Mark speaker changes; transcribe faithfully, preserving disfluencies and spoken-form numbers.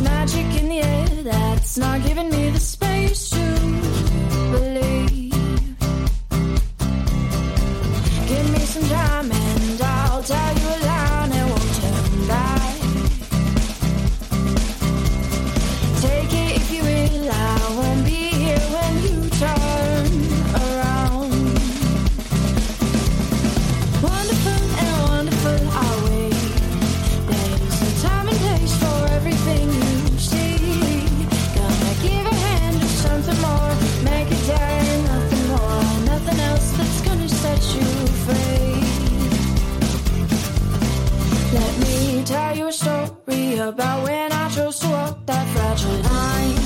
Speaker 1: magic in the air that's not giving me the space to believe. Give me some time and I'll tell you a lie and won't turn back. Take it if you will, I won't be here when you turn around. Wonderful and wonderful are we. There's a time and place for everything you see. Gonna give a hand to something more, make it dare, nothing more, nothing else that's gonna set you free. Let me tell you a story about when I chose to walk that fragile line.